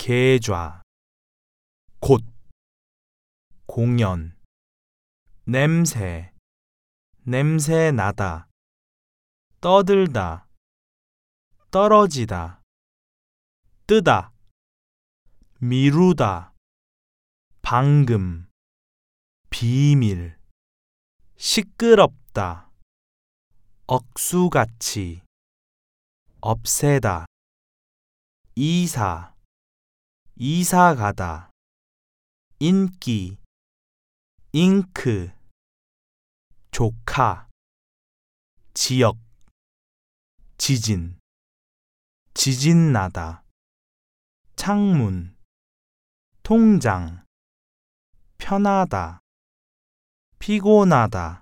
계좌, 곧, 공연, 냄새, 냄새 나다, 떠들다, 떨어지다, 뜨다, 미루다, 방금, 비밀, 시끄럽다, 억수같이, 없애다, 이사, 이사 가다, 인기, 잉크, 조카, 지역, 지진, 지진 나다, 창문, 통장, 편하다, 피곤하다,